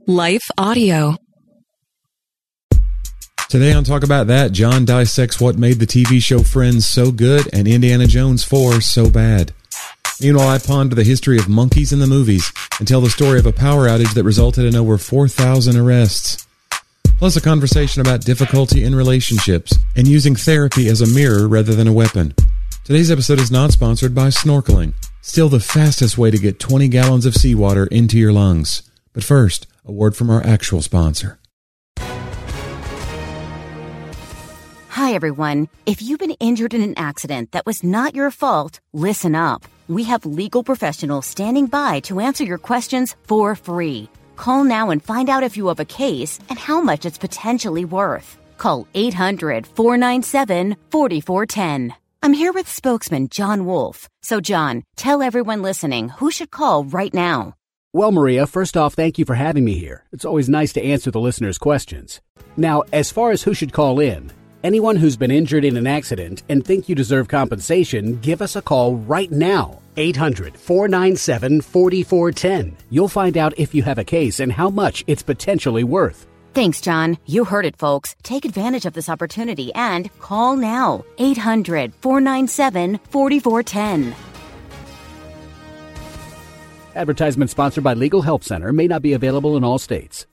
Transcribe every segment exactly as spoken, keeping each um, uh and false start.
Life Audio. Today on Talk About That, John dissects what made the T V show Friends so good and Indiana Jones four so bad. Meanwhile, I ponder the history of monkeys in the movies and tell the story of a power outage that resulted in over four thousand arrests. Plus a conversation about difficulty in relationships and using therapy as a mirror rather than a weapon. Today's episode is not sponsored by snorkeling. Still the fastest way to get twenty gallons of seawater into your lungs. But first, a word from our actual sponsor. Hi, everyone. If you've been injured in an accident that was not your fault, listen up. We have legal professionals standing by to answer your questions for free. Call now and find out if you have a case and how much it's potentially worth. Call eight hundred, four nine seven, four four one zero. I'm here with spokesman John Wolf. So, John, tell everyone listening who should call right now. Well, Maria, first off, thank you for having me here. It's always nice to answer the listeners' questions. Now, as far as who should call in, anyone who's been injured in an accident and think you deserve compensation, give us a call right now. eight hundred, four nine seven, four four one zero. You'll find out if you have a case and how much it's potentially worth. Thanks, John. You heard it, folks. Take advantage of this opportunity and call now. eight hundred, four nine seven, four four one zero. Advertisement sponsored by Legal Help Center. May not be available in all states.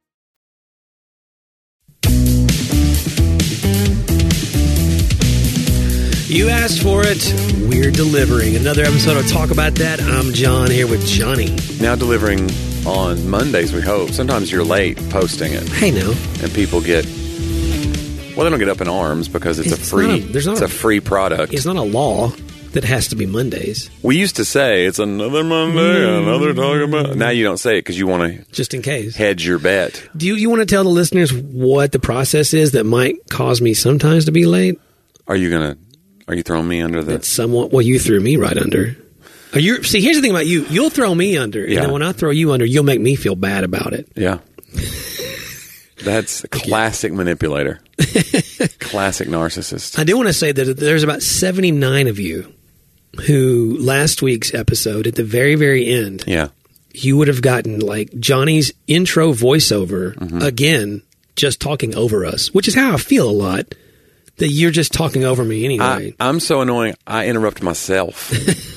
You asked for it. We're delivering. Another episode of Talk About That. I'm John here with Johnny. Now delivering on Mondays, we hope. Sometimes you're late posting it. Hey, now. And people get, well, they don't get up in arms because it's, it's a free, not a, there's not it's a, a free product. It's not a law that has to be Mondays. We used to say it's another Monday, mm. another Talk About. Now you don't say it because you want to just in case hedge your bet. Do you, you want to tell the listeners what the process is that might cause me sometimes to be late? Are you going to? Are you throwing me under the... It's somewhat... Well, you threw me right under. Are you, see, here's the thing about you. You'll throw me under. And yeah. then when I throw you under, you'll make me feel bad about it. Yeah. That's a classic manipulator. Classic narcissist. I do want to say that there's about seventy-nine of you who last week's episode, at the very, very end, yeah, you would have gotten like Johnny's intro voiceover mm-hmm. again, just talking over us, which is how I feel a lot. That you're just talking over me anyway. I, I'm so annoying. I interrupt myself.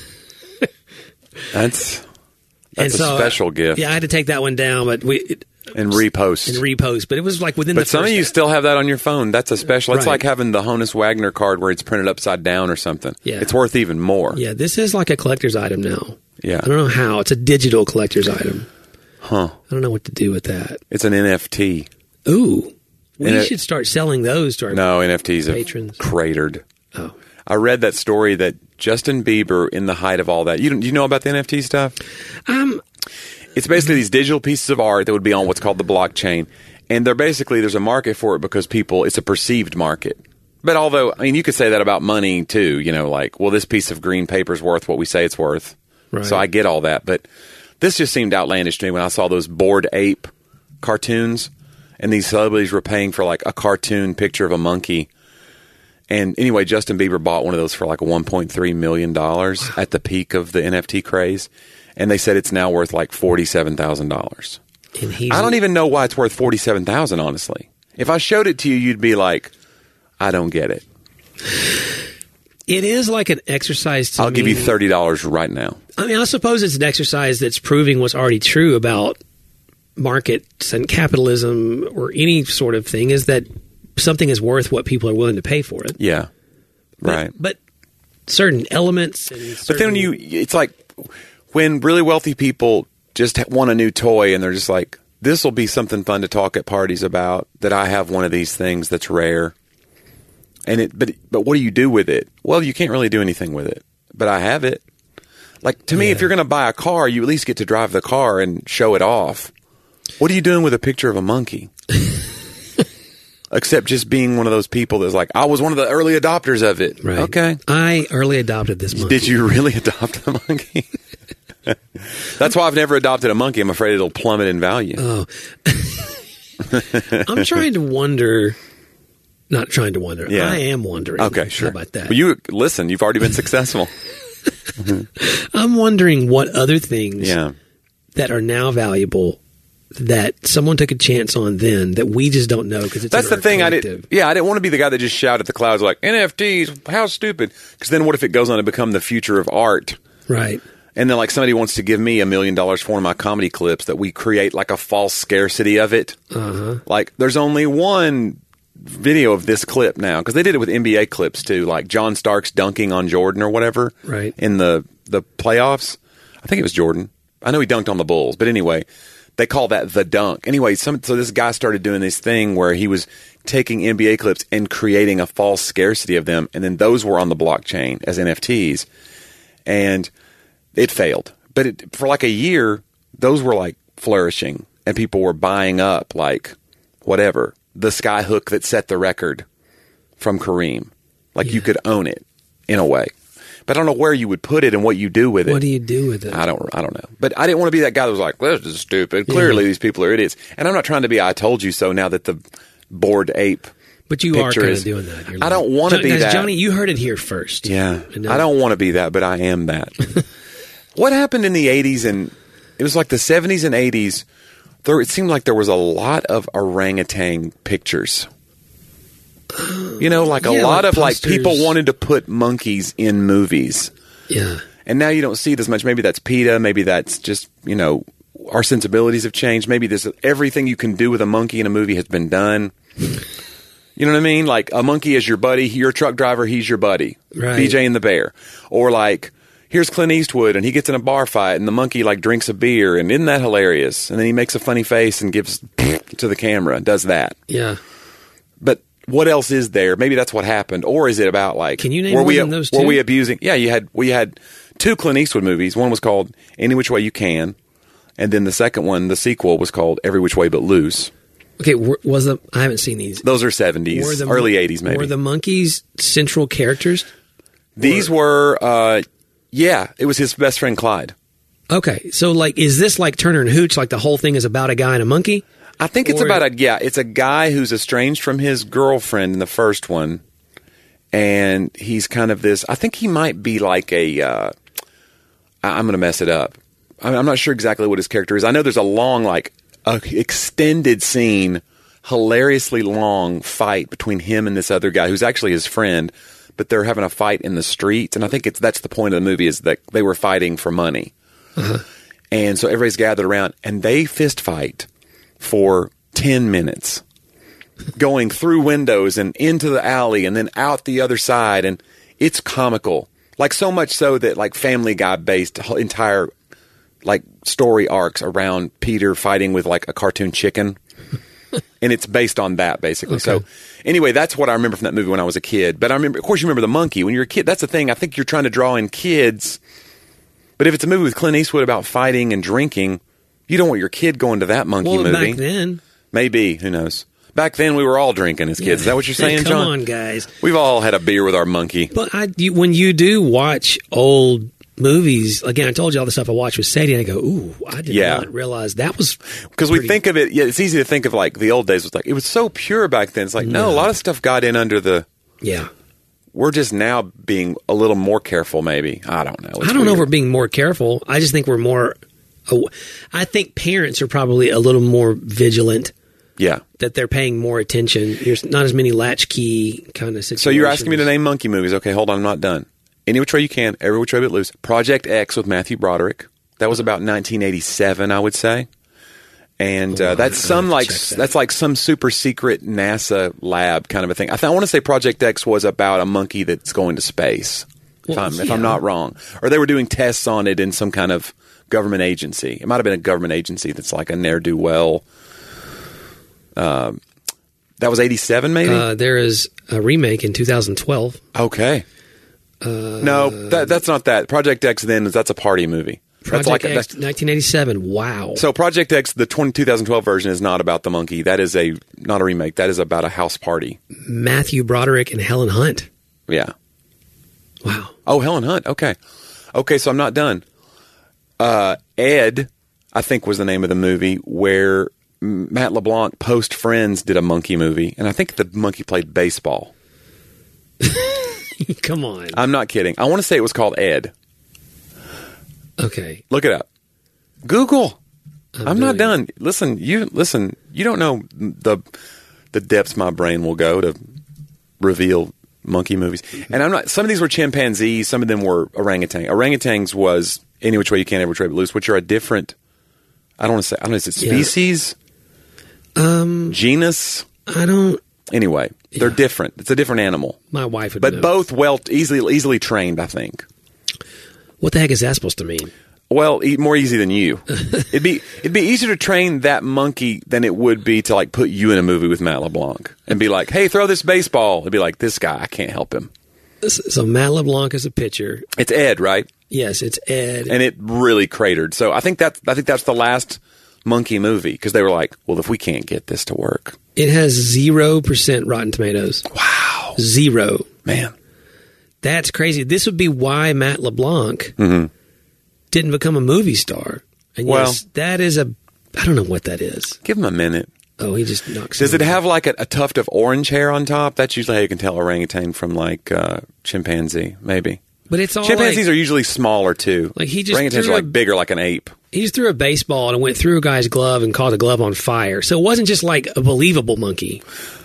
that's that's so, a special gift. Yeah, I had to take that one down, but we it, and repost and repost. But it was like within. But the some first of you still have that on your phone. That's a special. It's right. like having the Honus Wagner card where it's printed upside down or something. Yeah, it's worth even more. Yeah, this is like a collector's item now. Yeah, I don't know how. It's a digital collector's item. Huh? I don't know what to do with that. It's an N F T. Ooh. We and should it, start selling those to our no N F Ts patrons. Have cratered. Oh, I read that story that Justin Bieber, in the height of all that, you do you know about the N F T stuff? Um, it's basically these digital pieces of art that would be on what's called the blockchain, and they're basically there's a market for it because people it's a perceived market. But although I mean you could say that about money too, you know, like well this piece of green paper is worth what we say it's worth. Right. So I get all that, but this just seemed outlandish to me when I saw those Bored Ape cartoons. And these celebrities were paying for like a cartoon picture of a monkey. And anyway, Justin Bieber bought one of those for like one point three million dollars wow. at the peak of the N F T craze. And they said it's now worth like forty-seven thousand dollars. I don't even know why it's worth forty-seven thousand dollars, honestly. If I showed it to you, you'd be like, I don't get it. It is like an exercise to I'll me. give you thirty dollars right now. I mean, I suppose it's an exercise that's proving what's already true about markets and capitalism or any sort of thing is that something is worth what people are willing to pay for it. Yeah. But, right. But certain elements. And certain but then when you, it's like when really wealthy people just want a new toy and they're just like, this will be something fun to talk at parties about that I have one of these things that's rare. And it, but, but what do you do with it? Well, you can't really do anything with it, but I have it. Like to me, yeah. if you're going to buy a car, you at least get to drive the car and show it off. What are you doing with a picture of a monkey? Except just being one of those people that's like, I was one of the early adopters of it. Right. Okay. I early adopted this monkey. Did you really adopt the monkey? That's why I've never adopted a monkey. I'm afraid it'll plummet in value. Oh. I'm trying to wonder. Not trying to wonder. Yeah. I am wondering. Okay, sure. How about that? Well, you listen, you've already been successful. I'm wondering what other things yeah. that are now valuable that someone took a chance on then that we just don't know because it's That's in the thing. I collective. did. Yeah, I didn't want to be the guy that just shouted at the clouds like N F Ts. How stupid! Because then what if it goes on to become the future of art? Right. And then like somebody wants to give me a million dollars for one of my comedy clips that we create like a false scarcity of it. Uh-huh. Like there's only one video of this clip now because they did it with N B A clips too, like John Starks dunking on Jordan or whatever. Right. In the the playoffs, I think it was Jordan. I know he dunked on the Bulls, but anyway. They call that the dunk. Anyway, some, so this guy started doing this thing where he was taking N B A clips and creating a false scarcity of them, and then those were on the blockchain as N F Ts, and it failed. But it, for like a year, those were like flourishing, and people were buying up like whatever, the sky hook that set the record from Kareem. Like Yeah. you could own it in a way. But I don't know where you would put it and what you do with it. What do you do with it? I don't. I don't know. But I didn't want to be that guy that was like, "This is stupid." Clearly, Yeah. these people are idiots. And I'm not trying to be. I told you so. Now that the Bored Ape, But you are picture kind is- of doing that. You're I like- don't wanna John- be guys, that. Johnny, you heard it here first. yeah, And now- I don't want to be that, but I am that. What happened in the eighties and it was like the seventies and eighties? There, it seemed like there was a lot of orangutan pictures. You know, like a Yeah, lot like of like posters. people wanted to put monkeys in movies. Yeah. And now you don't see it as much. Maybe that's PETA. Maybe that's just, you know, our sensibilities have changed. Maybe this everything you can do with a monkey in a movie has been done. You know what I mean? Like a monkey is your buddy. You're a truck driver. He's your buddy. Right. B J and the Bear. Or like, here's Clint Eastwood and he gets in a bar fight and the monkey like drinks a beer. And isn't that hilarious? And then he makes a funny face and gives to the camera and does that. Yeah. But what else is there? Maybe that's what happened. Or is it about like Can you name were more we than those were two? we abusing? Yeah, you had we had two Clint Eastwood movies. One was called Any Which Way You Can, and then the second one, the sequel, was called Every Which Way But Loose. Okay. were- Was the I haven't seen these. Those are seventies, Were the early mon- eighties, maybe. Were the monkeys central characters? These were, uh, yeah, it was his best friend Clyde. Okay. So like, is this like Turner and Hooch? Like the whole thing is about a guy and a monkey? I think it's Or- about a yeah, it's a guy who's estranged from his girlfriend in the first one, and he's kind of this. I think he might be like a. Uh, I- I'm going to mess it up. I'm I'm not sure exactly what his character is. I know there's a long, like, a extended scene, hilariously long fight between him and this other guy who's actually his friend, but they're having a fight in the streets, and I think it's that's the point of the movie is that they were fighting for money, and so everybody's gathered around and they fist fight for ten minutes, going through windows and into the alley and then out the other side. And it's comical. Like so much so that like Family Guy based whole entire like story arcs around Peter fighting with like a cartoon chicken. And it's based on that basically. Okay. So anyway, that's what I remember from that movie when I was a kid. But I remember, of course, you remember the monkey when you're a kid. That's the thing. I think you're trying to draw in kids. But if it's a movie with Clint Eastwood about fighting and drinking, you don't want your kid going to that monkey Well, movie. back then. Maybe. Who knows? Back then, we were all drinking as kids. Is that what you're saying, Come John? on, guys. We've all had a beer with our monkey. But I, you, when you do watch old movies, again, I told you all the stuff I watched with Sadie, and I go, ooh, I did Yeah. not realize that was Because we pretty- think of it, yeah, it's easy to think of like the old days. Was like it was so pure back then. It's like no, a lot of stuff got in under the. Yeah. We're just now being a little more careful. Maybe I don't know. It's I don't know if we're weird. being more careful. I just think we're more. aw- I think parents are probably a little more vigilant Yeah. that they're paying more attention. There's not as many latchkey kind of situations. So you're asking me to name monkey movies? Okay, hold on, I'm not done. Any Which Way You Can, Every Which Way But Loose, Project X with Matthew Broderick. That was about nineteen eighty-seven, I would say. And uh, that's some have to like check that. that's like some super secret NASA lab kind of a thing. I, th- I want to say Project X was about a monkey that's going to space. If, Well, I'm, if yeah. I'm not wrong, or they were doing tests on it in some kind of government agency. It might have been a government agency that's like a ne'er do well. Um, that was eighty-seven, maybe. Uh, there is a remake in two thousand twelve. Okay. Uh, no, that, that's not that. Project X then is that's a party movie. Project that's like a, X, that's, nineteen eighty-seven. Wow. so Project X, the twenty, twenty twelve version is not about the monkey. That is a not a remake. That is about a house party. Matthew Broderick and Helen Hunt. Yeah. Wow. Oh, Helen Hunt. Okay. Okay, so I'm not done. Uh, Ed, I think was the name of the movie where Matt LeBlanc post Friends did a monkey movie, and I think the monkey played baseball. Come on. I'm not kidding. I want to say it was called Ed. Okay. Look it up. Google. I'm, I'm not done. Listen, you listen. You don't know the the depths my brain will go to reveal monkey movies. And I'm not. Some of these were chimpanzees. Some of them were orangutan. Orangutans was Any Which Way You Can, Every Which Way But Loose, which are a different. I don't want to say. I don't know. Is it species? Yeah. Um, genus. I don't. Anyway, they're yeah. different. It's a different animal. My wife would But know. both well easily easily trained, I think. What the heck is that supposed to mean? Well, e- more easy than you. it'd be it'd be easier to train that monkey than it would be to like put you in a movie with Matt LeBlanc and be like, "Hey, throw this baseball." It'd be like, "This guy, I can't help him." So Matt LeBlanc is a pitcher. It's Ed, right? Yes, it's Ed, and it really cratered. So I think that I think that's the last monkey movie because they were like, "Well, if we can't get this to work," it has zero percent Rotten Tomatoes. Wow, zero, man, that's crazy. This would be why Matt LeBlanc. Mm-hmm. didn't become a movie star. And well, yes, that is a, I don't know what that is. Give him a minute. Oh, he just knocks Does it out. have like a, a tuft of orange hair on top? That's usually how you can tell orangutan from like uh, chimpanzee, maybe. But it's all Chimpanzees like, are usually smaller too. Like he just Orangutans are like a, bigger like an ape. He just threw a baseball and it went through a guy's glove and caught the glove on fire. So it wasn't just like a believable monkey.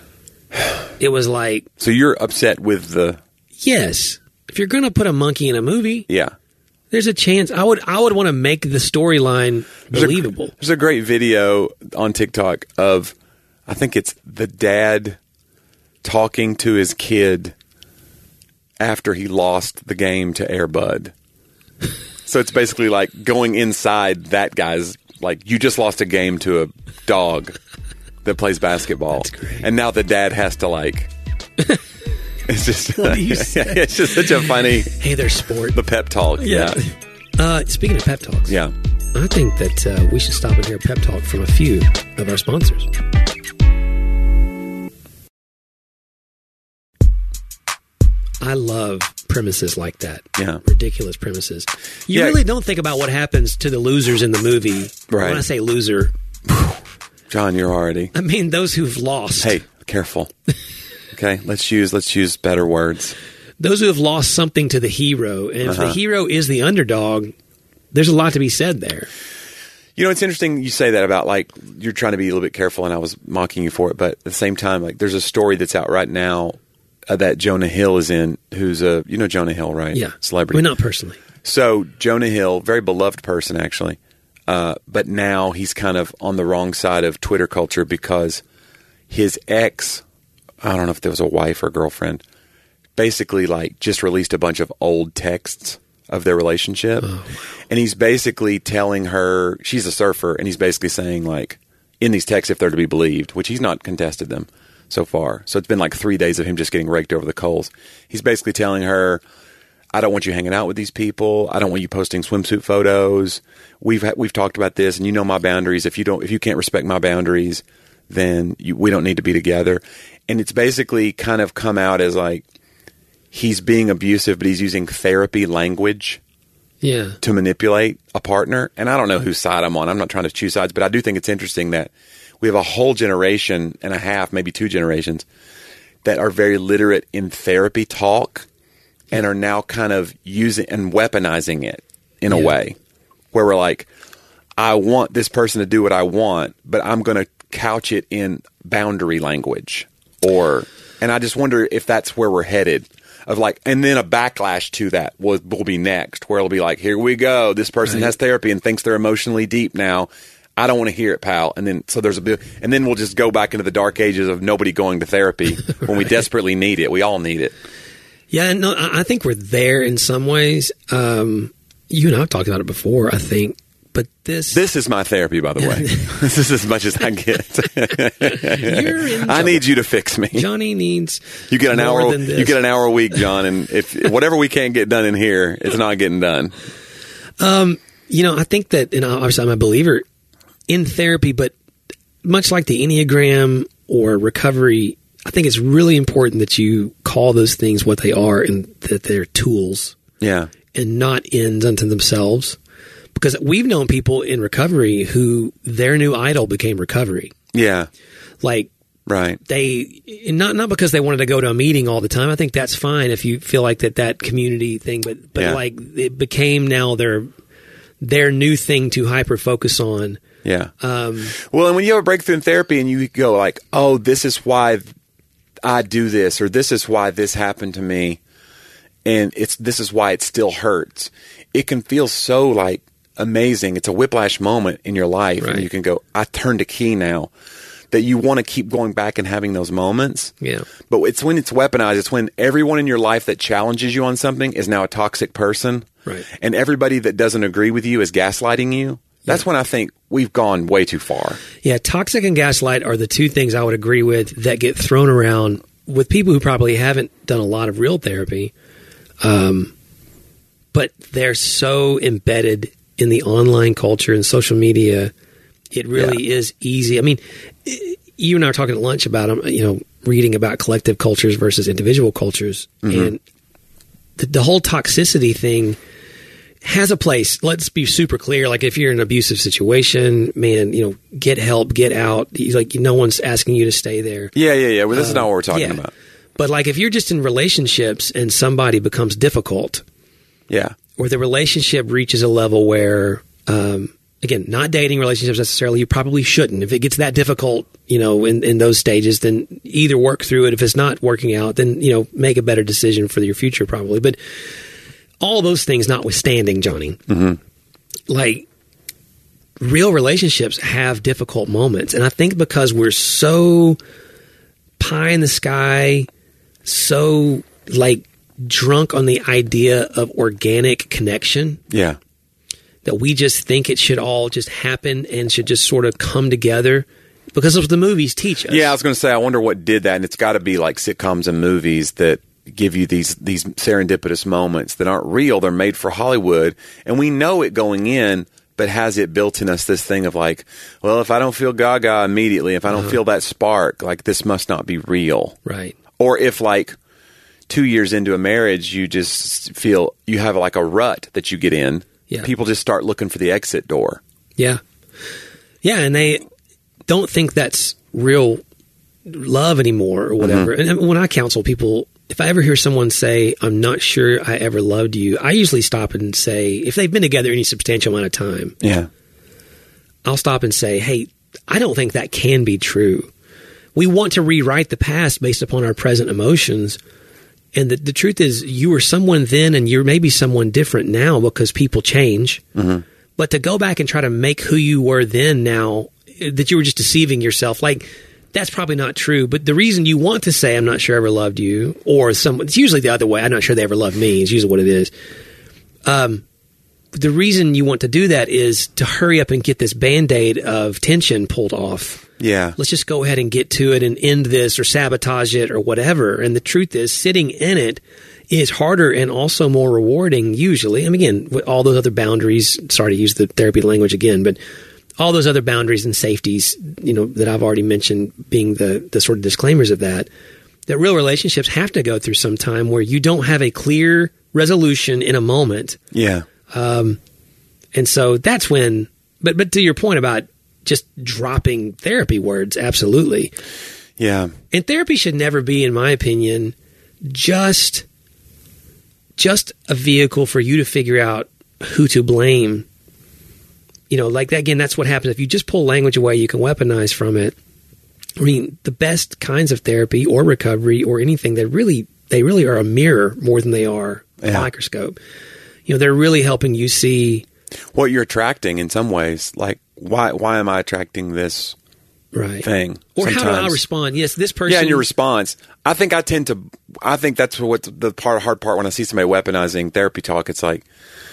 It was like... So you're upset with the... Yes. If you're going to put a monkey in a movie... Yeah. There's a chance I would I would want to make the storyline believable. There's a, there's a great video on TikTok of, I think it's the dad talking to his kid after he lost the game to Air Bud. So it's basically like going inside that guy's, like, you just lost a game to a dog that plays basketball. That's great. And now the dad has to like... It's just, what do you say? It's just such a funny... Hey, there's sport. The pep talk. Yeah. Yeah. Uh, speaking of pep talks. Yeah. I think that uh, we should stop and hear a pep talk from a few of our sponsors. I love premises like that. Yeah. Ridiculous premises. You Yeah. really don't think about what happens to the losers in the movie. Right. When I say loser, John, you're already... I mean those who've lost. Hey, careful. Okay, let's use let's use better words. Those who have lost something to the hero. And if Uh-huh. the hero is the underdog, there's a lot to be said there. You know, it's interesting you say that about, like, you're trying to be a little bit careful, and I was mocking you for it. But at the same time, like, there's a story that's out right now uh, that Jonah Hill is in, who's a, you know Jonah Hill, right? Yeah. Celebrity. Well, not personally. So Jonah Hill, very beloved person, actually. Uh, but now he's kind of on the wrong side of Twitter culture because his ex, I don't know if there was a wife or girlfriend, basically like just released a bunch of old texts of their relationship. Oh, wow. And he's basically telling her, she's a surfer, and he's basically saying, like, in these texts, if they're to be believed, which he's not contested them so far. So it's been like three days of him just getting raked over the coals. He's basically telling her, I don't want you hanging out with these people. I don't want you posting swimsuit photos. We've ha- we've talked about this, and you know my boundaries. If you don't, if you can't respect my boundaries, then you, we don't need to be together. And it's basically kind of come out as like he's being abusive, but he's using therapy language, yeah, to manipulate a partner. And I don't know whose side I'm on. I'm not trying to choose sides, but I do think it's interesting that we have a whole generation and a half, maybe two generations, that are very literate in therapy talk and are now kind of using and weaponizing it in a yeah. way where we're like, I want this person to do what I want, but I'm going to couch it in boundary language. Or, and I just wonder if that's where we're headed. Of like, and then a backlash to that will, will be next, where it'll be like, here we go. This person right. has therapy and thinks they're emotionally deep now. I don't want to hear it, pal. And then, so there's a bit, and then we'll just go back into the dark ages of nobody going to therapy right. when we desperately need it. We all need it. Yeah, no, I think we're there in some ways. Um, you and I have talked about it before, I think. But this... This is my therapy, by the way. This is as much as I get. You're in I need you to fix me. Johnny needs you get an more hour. than this. You get an hour a week, John, and if whatever we can't get done in here, it's not getting done. Um, you know, I think that, and obviously I'm a believer in therapy, but much like the Enneagram or recovery, I think it's really important that you call those things what they are and that they're tools. Yeah. And not ends unto themselves. Because we've known people in recovery who their new idol became recovery. Yeah. Like, right. They, not not because they wanted to go to a meeting all the time. I think that's fine if you feel like that, that community thing, but, but yeah. like it became now their, their new thing to hyper focus on Yeah. Um, well, and when you have a breakthrough in therapy and you go like, oh, this is why I do this, or this is why this happened to me, and it's this is why it still hurts. It can feel so like amazing. It's a whiplash moment in your life, right. and you can go, I turned a key now, that you want to keep going back and having those moments. Yeah. But it's when it's weaponized. It's when everyone in your life that challenges you on something is now a toxic person. Right. And everybody that doesn't agree with you is gaslighting you. That's yeah. when I think we've gone way too far. Yeah, toxic and gaslight are the two things I would agree with that get thrown around with people who probably haven't done a lot of real therapy. Um, but they're so embedded in the online culture and social media. It really yeah. is easy. I mean, you and I were talking at lunch about them, you know, reading about collective cultures versus individual cultures. Mm-hmm. And the, the whole toxicity thing has a place. Let's be super clear. Like if you're in an abusive situation, man, you know, get help, get out. Like no one's asking you to stay there. Yeah, yeah, yeah. Well, this uh, is not what we're talking yeah. about. But like if you're just in relationships and somebody becomes difficult. Yeah. Or the relationship reaches a level where, um, again, not dating relationships necessarily, you probably shouldn't. If it gets that difficult, you know, in, in those stages, then either work through it. If it's not working out, then, you know, make a better decision for your future probably. But all those things notwithstanding, Johnny, mm-hmm. like real relationships have difficult moments. And I think because we're so pie in the sky, so like drunk on the idea of organic connection. Yeah. That we just think it should all just happen and should just sort of come together because of what the movies teach us. Yeah, I was going to say, I wonder what did that. And it's got to be like sitcoms and movies that give you these these serendipitous moments that aren't real. They're made for Hollywood. And we know it going in, but has it built in us this thing of like, well, if I don't feel gaga immediately, if I don't uh-huh. feel that spark, like this must not be real. Right. Or if like two years into a marriage, you just feel you have like a rut that you get in. Yeah. People just start looking for the exit door. Yeah. Yeah, and they don't think that's real love anymore or whatever. Mm-hmm. And when I counsel people, if I ever hear someone say, I'm not sure I ever loved you, I usually stop and say, if they've been together any substantial amount of time, yeah, I'll stop and say, hey, I don't think that can be true. We want to rewrite the past based upon our present emotions. And the, the truth is, you were someone then and you're maybe someone different now because people change. Mm-hmm. But to go back and try to make who you were then now, that you were just deceiving yourself, like, that's probably not true. But the reason you want to say, I'm not sure I ever loved you, or someone, it's usually the other way, I'm not sure they ever loved me, is usually what it is. Um, the reason you want to do that is to hurry up and get this Band-Aid of tension pulled off. Yeah. Let's just go ahead and get to it and end this or sabotage it or whatever. And the truth is, sitting in it is harder and also more rewarding usually. I mean, again, with all those other boundaries, sorry to use the therapy language again, but all those other boundaries and safeties, you know, that I've already mentioned being the, the sort of disclaimers of that, that real relationships have to go through some time where you don't have a clear resolution in a moment. Yeah. Um, and so that's when, but, but to your point about just dropping therapy words, absolutely. Yeah. And therapy should never be, in my opinion, just, just a vehicle for you to figure out who to blame. You know, like, again, that's what happens. If you just pull language away, you can weaponize from it. I mean, the best kinds of therapy or recovery or anything, that really, they really are a mirror more than they are a yeah. microscope. You know, they're really helping you see what you're attracting in some ways. Like, why why am I attracting this right. thing? Or sometimes. How do I respond? Yes, this person. Yeah, and your response. I think I tend to, I think that's what the part, hard part when I see somebody weaponizing therapy talk. It's like,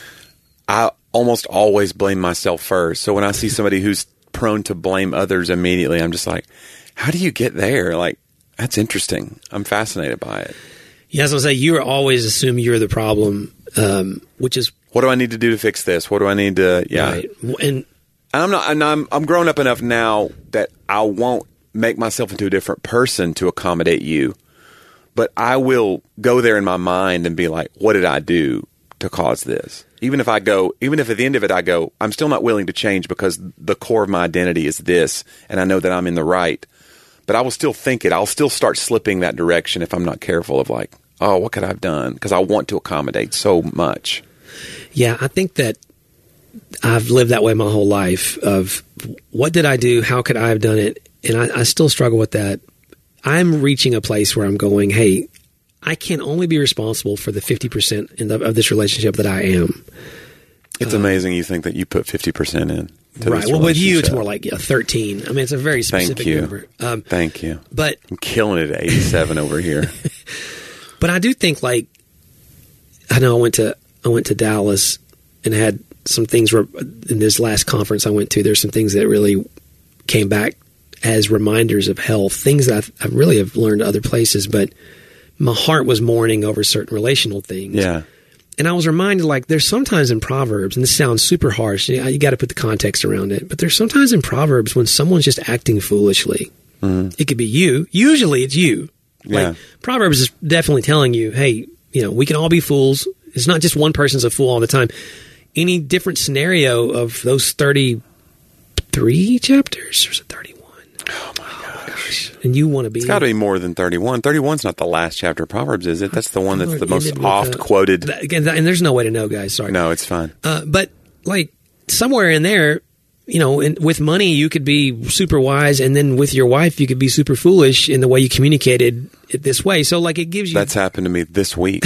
I almost always blame myself first. So when I see somebody who's prone to blame others immediately, I'm just like, how do you get there? Like, that's interesting. I'm fascinated by it. Yeah, I was going to say, you always assume you're the problem, um, which is... What do I need to do to fix this? What do I need to... Yeah. Right. And, and I'm not... And I'm, I'm grown up enough now that I won't make myself into a different person to accommodate you. But I will go there in my mind and be like, what did I do to cause this? Even if I go... Even if at the end of it I go, I'm still not willing to change because the core of my identity is this, and I know that I'm in the right. But I will still think it. I'll still start slipping that direction if I'm not careful of like, oh, what could I have done? Because I want to accommodate so much. Yeah, I think that I've lived that way my whole life of what did I do? How could I have done it? And I, I still struggle with that. I'm reaching a place where I'm going, hey, I can only be responsible for the fifty percent in the, of this relationship that I am. It's um, amazing you think that you put fifty percent in. Right. Well, with you, it's more like yeah, thirteen. I mean, it's a very specific Thank you. number. Um, Thank you. But I'm killing it at eighty-seven over here. But I do think, like, I know I went to I went to Dallas and had some things re- in this last conference I went to. There's some things that really came back as reminders of health, things that I've, I really have learned other places. But my heart was mourning over certain relational things. Yeah. And I was reminded, like, there's sometimes in Proverbs, and this sounds super harsh, you, you got to put the context around it, but there's sometimes in Proverbs when someone's just acting foolishly. Mm. It could be you. Usually it's you. Yeah. Like, Proverbs is definitely telling you, hey, you know, we can all be fools. It's not just one person's a fool all the time. Any different scenario of those thirty-three chapters, or is it thirty-one? Oh, my oh gosh. And you want to be... It's got to be more than thirty-one. thirty-one's not the last chapter of Proverbs, is it? That's the one that's the most oft-quoted. Uh, again, and there's no way to know, guys. Sorry. No, it's fine. Uh, but, like, somewhere in there, you know, in, with money, you could be super wise, and then with your wife, you could be super foolish in the way you communicated it this way. So, like, it gives you... That's happened to me this week.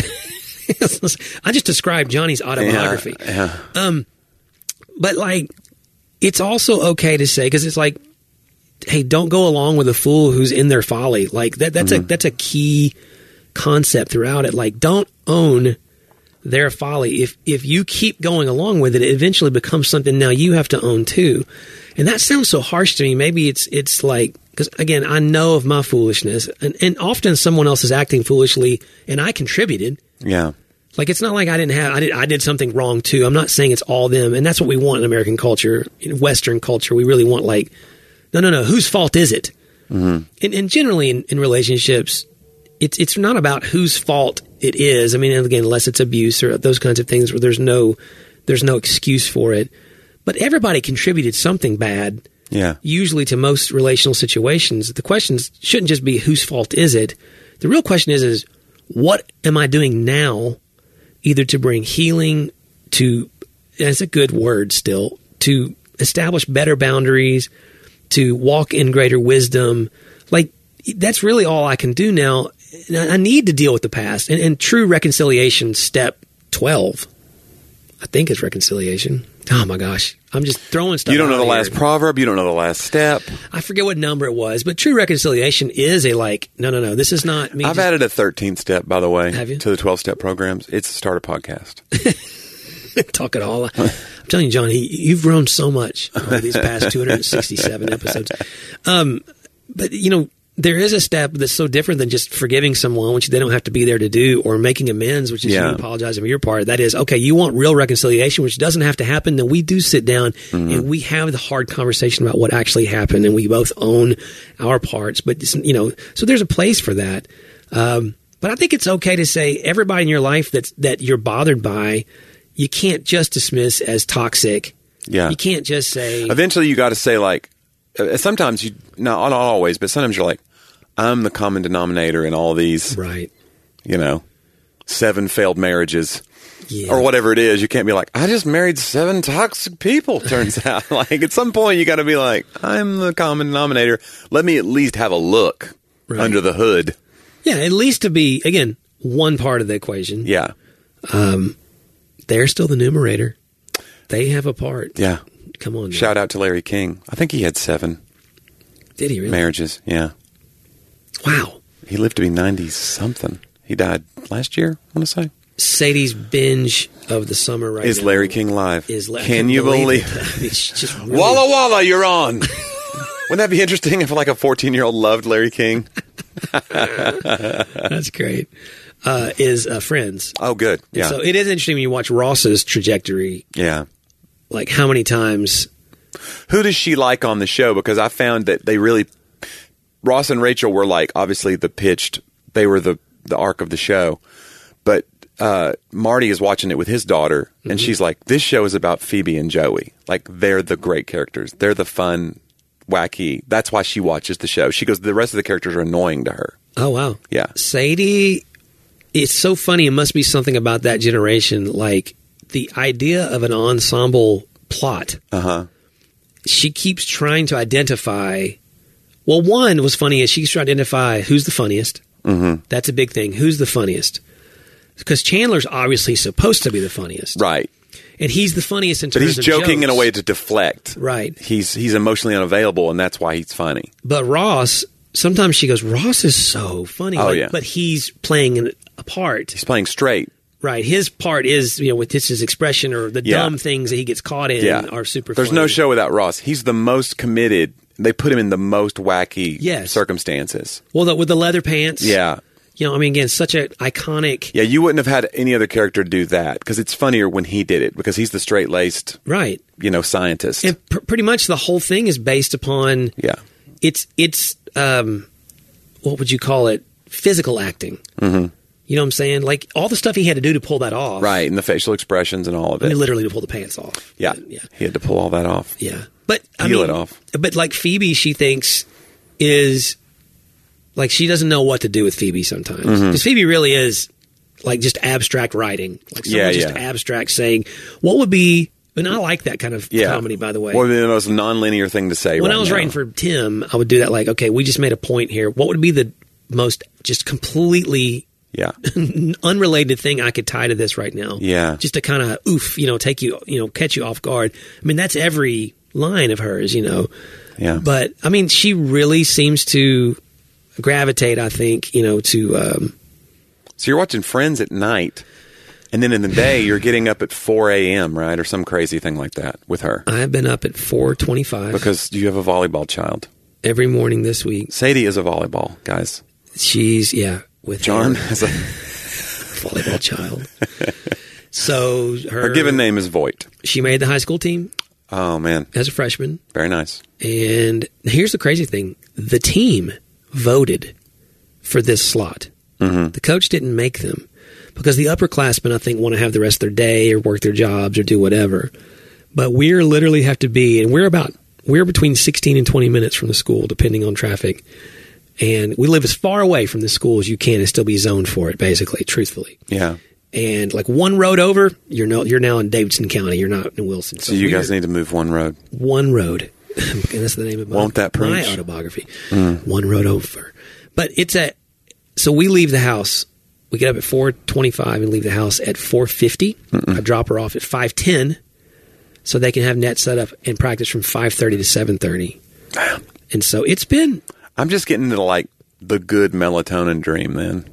I just described Johnny's autobiography. Yeah, yeah. Um, but, like, it's also okay to say, because it's like, hey, don't go along with a fool who's in their folly. Like, that that's mm-hmm. a that's a key concept throughout it. Like, don't own their folly. If if you keep going along with it, it eventually becomes something now you have to own too. And that sounds so harsh to me. Maybe it's it's like, because again, I know of my foolishness, and, and often someone else is acting foolishly, and I contributed. Yeah. Like, it's not like I didn't have, I did, I did something wrong too. I'm not saying it's all them. And that's what we want in American culture, in Western culture. We really want, like, no, no, no, whose fault is it? Mm-hmm. And, and generally in, in relationships, it's, it's not about whose fault it is. I mean, again, unless it's abuse or those kinds of things where there's no, there's no excuse for it. But everybody contributed something bad. Yeah. Usually to most relational situations. The questions shouldn't just be whose fault is it? The real question is, is what am I doing now, either to bring healing, to, and it's a good word still, to establish better boundaries, to walk in greater wisdom. Like, that's really all I can do now. And I need to deal with the past. And, and true reconciliation, step twelve, I think is reconciliation. Oh my gosh. I'm just throwing stuff. You don't know out the here. last proverb. You don't know the last step. I forget what number it was, but true reconciliation is a like, no, no, no, this is not me. I've just, added a thirteenth step, by the way, Have you? to the twelve-step programs. It's to start a podcast. Talk it all. I'm telling you, John, he, you've grown so much over these past two hundred sixty-seven episodes. Um, but, you know, there is a step that's so different than just forgiving someone, which they don't have to be there to do, or making amends, which is yeah. you apologizing for your part. That is, okay, you want real reconciliation, which doesn't have to happen. Then we do sit down mm-hmm. and we have the hard conversation about what actually happened, and we both own our parts. But, you know, so there's a place for that. Um, but I think it's okay to say everybody in your life that's, that you're bothered by, you can't just dismiss as toxic. Yeah. You can't just say... Eventually you got to say, like, uh, sometimes you, no, not always, but sometimes you're like, I'm the common denominator in all these, right? You know, seven failed marriages yeah. or whatever it is. You can't be like, I just married seven toxic people, turns out. Like, at some point you got to be like, I'm the common denominator. Let me at least have a look right. under the hood. Yeah, at least to be, again, one part of the equation. Yeah. Um, they're still the numerator. They have a part. Yeah. Come on. Man. Shout out to Larry King. I think he had seven. Did he really? Marriages, yeah. Wow. He lived to be ninety-something. He died last year, I want to say. Sadie's binge of the summer right is now. Is Larry King live? Is La- Can you believe it? I mean, it's just really... Walla Walla, you're on. Wouldn't that be interesting if like a fourteen-year-old loved Larry King? That's great. Uh, is uh, Friends. Oh, good. Yeah. So it is interesting when you watch Ross's trajectory. Yeah. Like how many times... Who does she like on the show? Because I found that they really... Ross and Rachel were like, obviously, the pitched, they were the, the arc of the show. But uh, Marty is watching it with his daughter, and mm-hmm. she's like, this show is about Phoebe and Joey. Like, they're the great characters. They're the fun, wacky. That's why she watches the show. She goes, the rest of the characters are annoying to her. Oh, wow. Yeah. Sadie, it's so funny. It must be something about that generation. Like, the idea of an ensemble plot. Uh-huh. She keeps trying to identify. Well, one was funny is she keeps trying to identify who's the funniest. Mm-hmm. That's a big thing. Who's the funniest? Because Chandler's obviously supposed to be the funniest. Right. And he's the funniest in terms But he's of joking jokes. in a way to deflect. Right. He's he's emotionally unavailable, and that's why he's funny. But Ross, sometimes she goes, Ross is so funny. Oh, Like, yeah. But he's playing an, a part. He's playing straight. Right. His part is, you know, with his, his expression or the Yeah. dumb things that he gets caught in Yeah. are super There's funny. no show without Ross. He's the most committed. They put him in the most wacky Yes. circumstances. Well, the, with the leather pants. Yeah. You know, I mean, again, such an iconic. Yeah, you wouldn't have had any other character do that because it's funnier when he did it because he's the straight-laced, Right. you know, scientist. And pr- pretty much the whole thing is based upon. Yeah. It's, it's um, what would you call it? Physical acting. Mm-hmm. You know what I'm saying? Like all the stuff he had to do to pull that off. Right, and the facial expressions and all of I it. mean, literally to pull the pants off. Yeah. Yeah. He had to pull all that off. Yeah. But I Peel mean, it off. But like Phoebe, she thinks is like she doesn't know what to do with Phoebe sometimes because Mm-hmm. Phoebe really is like just abstract writing, like someone Yeah, just yeah. abstract saying what would be. And I like that kind of Yeah. comedy, by the way. What would be the most non-linear thing to say when right I was now? writing for Tim, I would do that. Like, okay, we just made a point here. What would be the most just completely Yeah. unrelated thing I could tie to this right now? Yeah. just to kind of oof, you know, take you, you know, catch you off guard. I mean, that's every line of hers, you know. Yeah. But I mean, she really seems to gravitate, I think, you know, to. Um, So you're watching Friends at night, and then in the day you're getting up at four a.m., right? Or some crazy thing like that with her. I've been up at four twenty-five Because you have a volleyball child. every morning this week. Sadie is a volleyball, guys. She's, yeah, with John her has a... volleyball child. So her, Her given name is Voight. she made the high school team Oh, man. as a freshman. Very nice. And here's the crazy thing. The team voted for this slot. Mm-hmm. The coach didn't make them because the upperclassmen, I think, want to have the rest of their day or work their jobs or do whatever. But we're literally have to be, and we're about, we're between sixteen and twenty minutes from the school, depending on traffic. And we live as far away from the school as you can and still be zoned for it, basically, truthfully. Yeah. And like one road over, you're no, you're now in Davidson County. You're not in Wilson. So you we're- guys need to move one road. one road. And that's the name of my, Won't that my preach? autobiography. One road over. But it's a so we leave the house. We get up at four twenty-five and leave the house at four fifty. I drop her off at five ten, so they can have net set up and practice from five thirty to seven thirty. And so it's been I'm just getting into like the good melatonin dream then.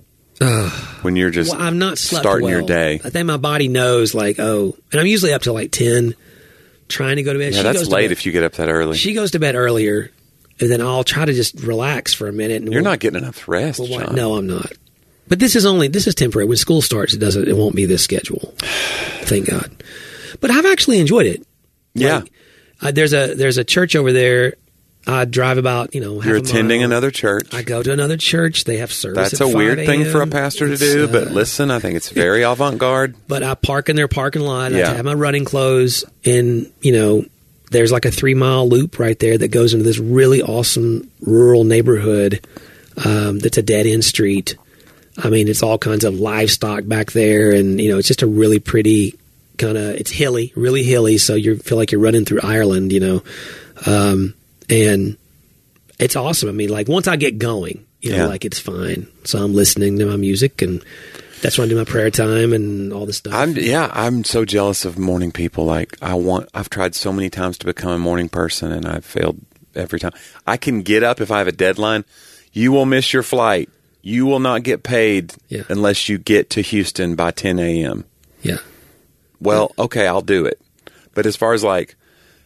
When you're just well, I've not slept starting well. your day. I think my body knows like oh, and I'm usually up till like ten, trying to go to bed. Yeah, She that's goes to late bed- if you get up that early. She goes to bed earlier, and then I'll try to just relax for a minute. And You're we'll- not getting enough rest, Well, why- John. no, I'm not. But this is only this is temporary. When school starts, it doesn't. It won't be this schedule. Thank God. But I've actually enjoyed it. Yeah. Like, uh, there's a there's a church over there. I drive about you know. Half You're a attending mile. another church. I go to another church. They have service. That's at a weird five thing for a a.m. pastor to It's, do, uh, but listen, I think it's very avant-garde. But I park in their parking lot. Yeah. I have my running clothes, and you know, there's like a three mile loop right there that goes into this really awesome rural neighborhood. Um, that's a dead end street. I mean, it's all kinds of livestock back there, and you know, it's just a really pretty kind of. It's hilly, really hilly, so you feel like you're running through Ireland, you know, um, and it's awesome. I mean, like once I get going, you know, Yeah. like it's fine. So I'm listening to my music, and that's when I do my prayer time and all this stuff. I'm yeah, I'm so jealous of morning people. Like I want I've tried so many times to become a morning person and I've failed every time. I can get up if I have a deadline. You will miss your flight. You will not get paid Yeah. unless you get to Houston by ten a.m. Yeah. Well, okay, I'll do it. But as far as like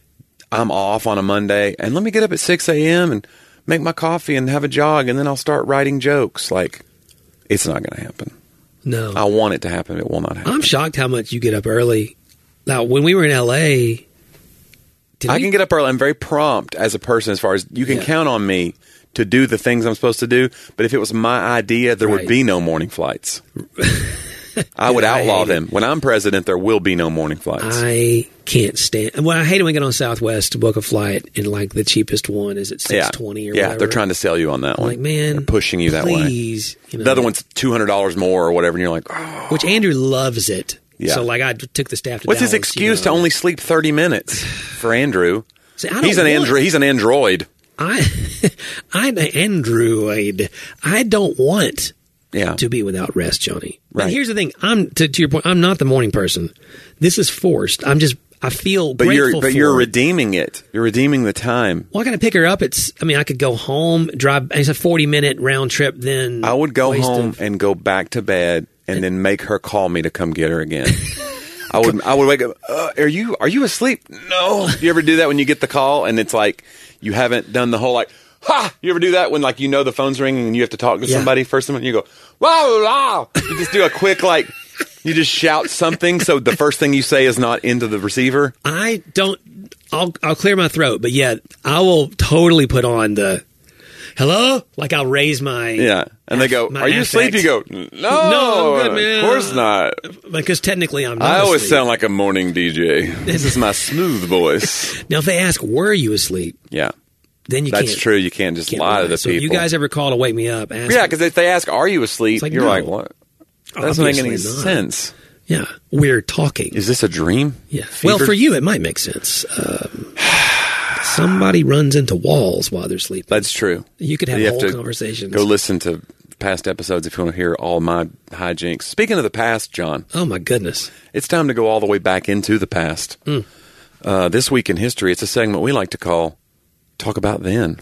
I'm off on a Monday and let me get up at six a.m. and make my coffee and have a jog and then I'll start writing jokes. Like it's not going to happen. No. I want it to happen. It will not happen. I'm shocked how much you get up early. Now, when we were in L A, did I we- can get up early. I'm very prompt as a person as far as you can Yeah. count on me to do the things I'm supposed to do. But if it was my idea, there Right. would be no morning flights. I would Yeah, I outlaw hate them. When I'm president, there will be no morning flights. I can't stand. And what I hate when we get on Southwest to book a flight, and like the cheapest one is at six yeah, twenty or yeah, whatever. they're trying to sell you on that I'm one. like, man, they're pushing you that way. please, you know, The other one's two hundred dollars more or whatever, and you're like, oh, which Andrew loves it. Yeah. So, like, I took the staff to What's his Dallas, excuse you know. to only sleep thirty minutes for Andrew? See, I don't he's an want- andro- He's an android. I, I'm an android. I don't want Yeah. to be without rest, Johnny. But Right. here's the thing. I'm to, to your point. I'm not the morning person. This is forced. I'm just. I feel But grateful you're but for you're it. redeeming it. You're redeeming the time. Well, I got to pick her up. It's. I mean, I could go home, drive. It's a forty minute round trip. Then I would go waste home of- and go back to bed, and then make her call me to come get her again. I would I would wake up. Uh, are you are you asleep? No. You ever do that when you get the call and it's like you haven't done the whole like ha? You ever do that when like you know the phone's ringing and you have to talk to Yeah. somebody first and you go wow wow. You just do a quick like you just shout something so the first thing you say is not into the receiver. I don't. I'll I'll clear my throat, but yet I will totally put on the hello. Like I'll raise my Yeah, and they go, my "Are you asleep?" affect. You go, "No, No, I'm good, man." Of course not." because technically I'm not I always asleep. sound like a morning D J. This is my smooth voice. Now, if they ask, "Were you asleep?" Yeah, Then you that's can't. true. You can't just Can't lie to lie. the So people. if you guys ever call to wake me up, ask yeah, me. because if they ask, "Are you asleep?" like, You're no. like, "What?" That doesn't make any Obviously not. sense. Yeah, we're talking. Is this a dream? Yeah. Fever? Well, for you, it might make sense. Um, somebody runs into walls while they're sleeping. That's true. You could have You whole to conversations. Go listen to past episodes if you want to hear all my hijinks. Speaking of the past, John, Oh my goodness! it's time to go all the way back into the past. Mm. Uh, this week in history, it's a segment we like to call "Talk About Then."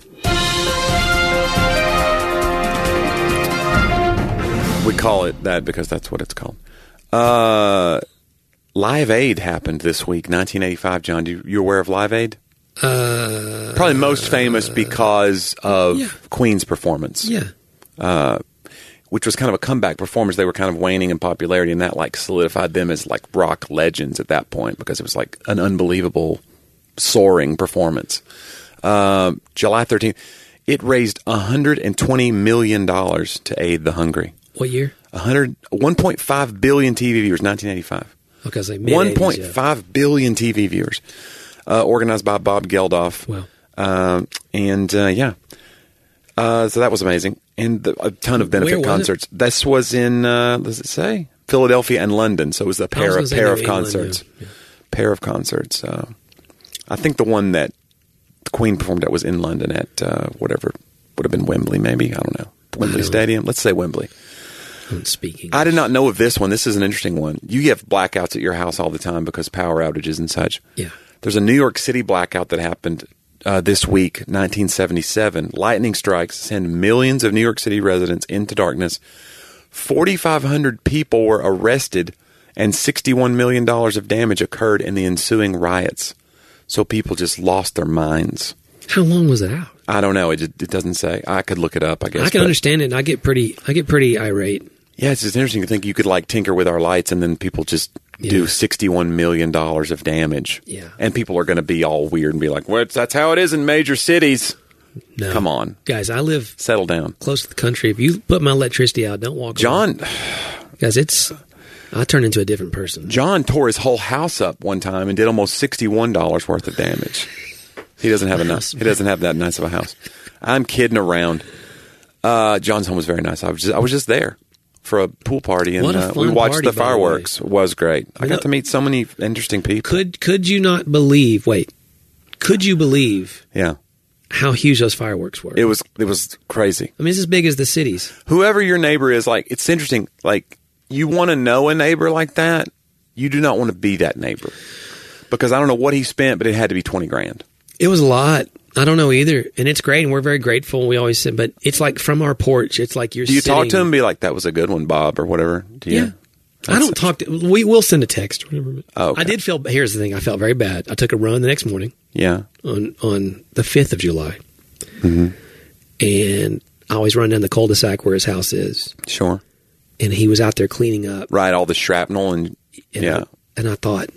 We call it that because that's what it's called. Uh, Live Aid happened this week, nineteen eighty-five. John, do you, you aware of Live Aid? Uh, Probably most famous because of yeah. Queen's performance. yeah. Uh, which was kind of a comeback performance. They were kind of waning in popularity, and that like solidified them as like rock legends at that point because it was like an unbelievable, soaring performance. Uh, July thirteenth, it raised one hundred twenty million dollars to aid the hungry. What year? one hundred, one point five billion T V viewers, nineteen eighty-five. Because they one point five billion T V viewers. Uh, organized by Bob Geldof. Wow. Um, and uh, yeah. Uh, so that was amazing. And the, a ton of benefit Where was concerts. This was in, uh, does it say? Philadelphia and London. So it was a pair gonna of say pair New of England, concerts. yeah. Pair of concerts. Uh, I think the one that the Queen performed at was in London at uh, whatever would have been Wembley, maybe. I don't know. Wembley don't- Stadium. Let's say Wembley. I'm speaking. I did not know of this one. This is an interesting one. You have blackouts at your house all the time because power outages and such. Yeah. There's a New York City blackout that happened uh, this week, nineteen seventy-seven. Lightning strikes send millions of New York City residents into darkness. forty-five hundred people were arrested, and sixty-one million dollars of damage occurred in the ensuing riots. So people just lost their minds. How long was it out? I don't know. It, it doesn't say. I could look it up, I guess. I can but- understand it. And I get pretty. I get pretty irate. Yeah, it's just interesting to think you could like tinker with our lights and then people just do Yeah. sixty-one million dollars of damage. Yeah. And people are going to be all weird and be like, well, that's how it is in major cities. No. Come on. Guys, I live Settle down. close to the country. If you put my electricity out, don't walk. John around. Guys, it's. I turn into a different person. John tore his whole house up one time and did almost sixty-one dollars worth of damage. He doesn't have enough. He doesn't have that nice of a house. I'm kidding around. Uh, John's home was very nice. I was just, I was just there for a pool party, and What a uh, we fun watched party, the by the fireworks. It was great. I You got know- to meet so many interesting people. Could could you not believe? Wait, could you believe Yeah, how huge those fireworks were? it was it was crazy. I mean, it's as big as the cities. Whoever your neighbor is, like, it's interesting. Like, you want to know a neighbor like that. You do not want to be that neighbor because I don't know what he spent, but it had to be twenty grand. It was a lot. I don't know either, and it's great, and we're very grateful. We always say, but it's like from our porch. It's like you're. Do you talk to sitting- him and be like, that was a good one, Bob, or whatever? Do you? Yeah. I don't talk to. We will send a text. Or whatever. Oh, okay. I did feel. Here's the thing. I felt very bad. I took a run the next morning Yeah. on on the fifth of July, Mm-hmm. and I always run down the cul-de-sac where his house is, Sure. and he was out there cleaning up. Right. All the shrapnel and, And yeah. I, and I thought,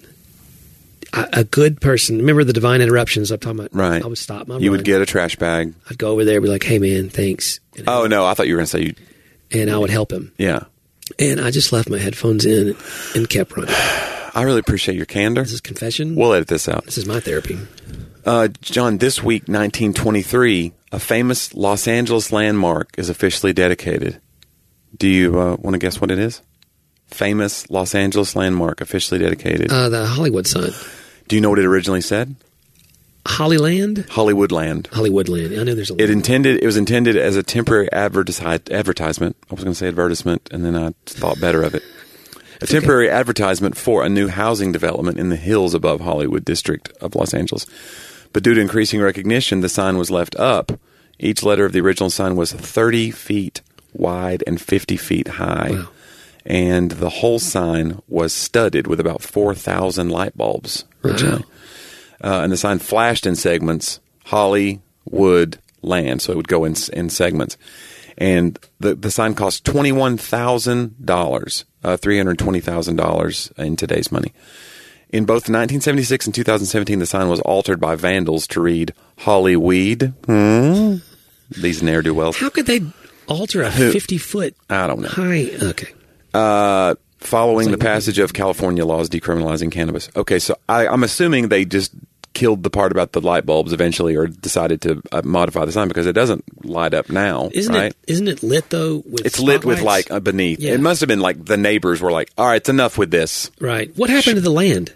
a, a good person. Remember the divine interruptions I'm talking about? Right. I would stop my. You run. would get a trash bag. I'd go over there, and be like, "Hey, man, thanks." And, Oh, no. I thought you were going to say you. and I would help him. Yeah. And I just left my headphones in and kept running. I really appreciate your candor. This is confession. We'll edit this out. This is my therapy. Uh, John, this week, nineteen twenty-three, a famous Los Angeles landmark is officially dedicated. Do you uh, want to guess what it is? famous Los Angeles landmark officially dedicated? Uh, the Hollywood sign. Do you know what it originally said? Hollyland? Hollywoodland. Hollywoodland. I know there's a It intended. It was intended as a temporary advertisi- advertisement. I was going to say advertisement, and then I thought better of it. A temporary okay. advertisement for a new housing development in the hills above Hollywood district of Los Angeles. But due to increasing recognition, the sign was left up. Each letter of the original sign was thirty feet wide and fifty feet high. Wow. And the whole sign was studded with about four thousand light bulbs originally. Wow. Uh, and the sign flashed in segments, Hollywood land, so it would go in in segments. And the, the sign cost twenty-one thousand dollars, uh, three hundred twenty thousand dollars in today's money. In both nineteen seventy-six and two thousand seventeen, the sign was altered by vandals to read Hollyweed. Hmm? These ne'er-do-wells. How could they alter a fifty-foot I don't know. high? Okay. Uh, following like the passage of California laws decriminalizing cannabis. Okay, so I, I'm assuming they just killed the part about the light bulbs eventually, or decided to uh, modify the sign because it doesn't light up now. Isn't right? it? Isn't it lit though? With it's lit with spotlights? like uh, beneath. Yeah. It must have been like the neighbors were like, "All right, it's enough with this." Right. What happened to the land?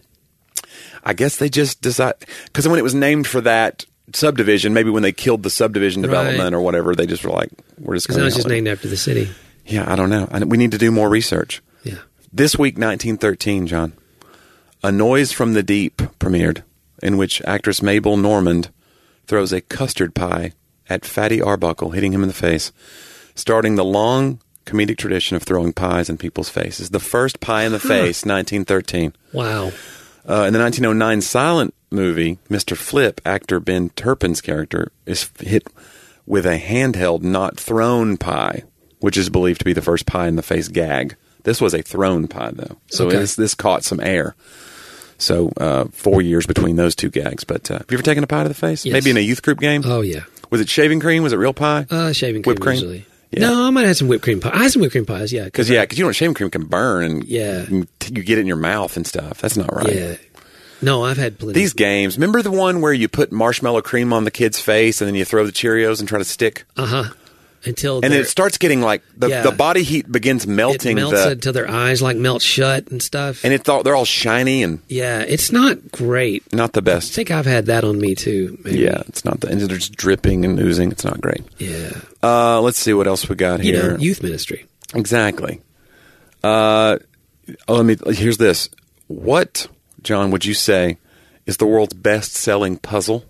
I guess they just decided because when it was named for that subdivision, maybe when they killed the subdivision development right. or whatever, they just were like, "We're just." Because now it's just named after the city. Yeah, I don't know. I, we need to do more research. Yeah. This week, nineteen thirteen, John, A Noise from the Deep premiered, in which actress Mabel Normand throws a custard pie at Fatty Arbuckle, hitting him in the face, starting the long comedic tradition of throwing pies in people's faces. The first pie in the huh. face, nineteen thirteen. Wow. Uh, in the nineteen oh nine silent movie, Mister Flip, actor Ben Turpin's character is hit with a handheld, not thrown pie, which is believed to be the first pie in the face gag. This was a thrown pie, though. So okay. this, this caught some air. So uh, four years between those two gags. But uh, have you ever taken a pie to the face? Yes. Maybe in a youth group game? Oh, yeah. Was it shaving cream? Was it real pie? Uh, shaving cream, Whipped cream? usually. Yeah. No, I might have had some whipped cream pie. I had some whipped cream pies, yeah. Because, yeah, because you know, shaving cream can burn and yeah. you, you get it in your mouth and stuff. That's not right. Yeah. No, I've had plenty. These games, remember the one where you put marshmallow cream on the kid's face and then you throw the Cheerios and try to stick? Uh-huh. Until and it starts getting like the, yeah. the body heat begins melting. It melts the, until their eyes like melt shut and stuff. And it's all, they're all shiny and yeah, it's not great. Not the best. I think I've had that on me too. Maybe. Yeah, it's not the and they're just dripping and oozing. It's not great. Yeah. Uh, let's see what else we got you here. Know, youth ministry. Exactly. Uh, oh, let me. Here's this. What, John, would you say is the world's best-selling puzzle?